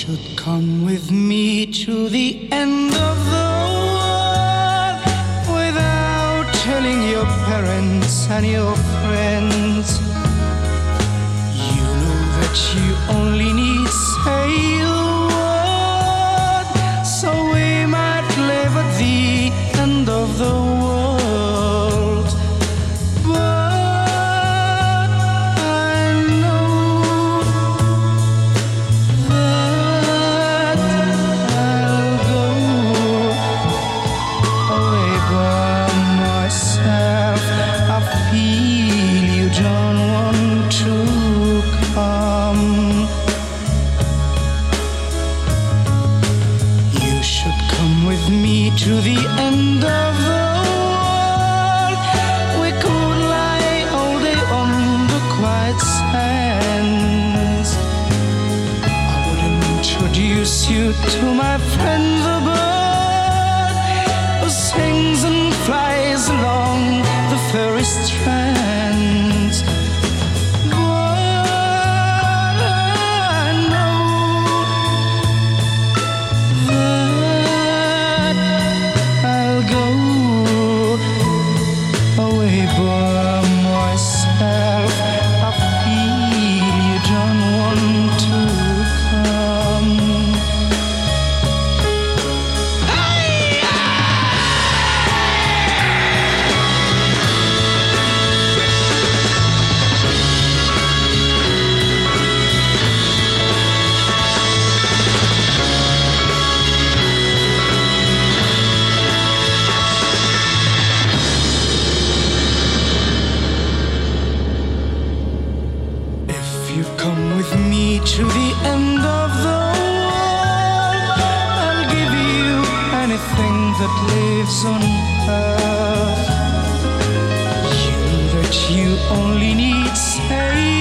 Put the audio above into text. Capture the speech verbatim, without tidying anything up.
should come with me to the end of the world without telling your parents and your friends. You know that you only need say a word, so we might live at the end of the world. But I know that I'll go away by myself. I feel you don't want to come. You should come with me to the end of the world. We could lie all day on the quiet sands. I would introduce you to my friend the bird who sings and flies along the furry strands. But I know that I'll go away by myself. I feel you don't want to come. If you come with me to the end of the world, I'll give you anything that lives on earth. You know that you only need say